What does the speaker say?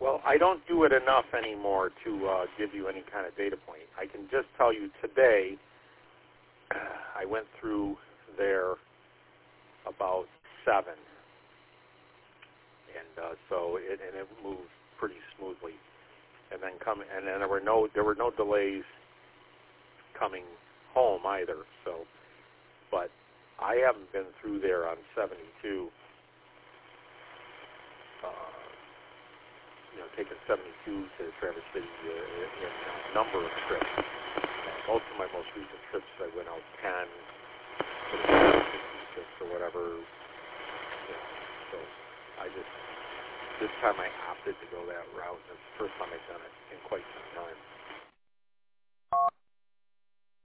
Well, I don't do it enough anymore to give you any kind of data point. I can just tell you today I went through there about 7, and so it moved pretty smoothly. And then there were no delays coming home either. So, but I haven't been through there on 72. Taking 72 to Traverse City in a number of trips. Most of my most recent trips, I went out 10, 66 or whatever. So this time I opted to go that route. That's the first time I've done it in quite some time.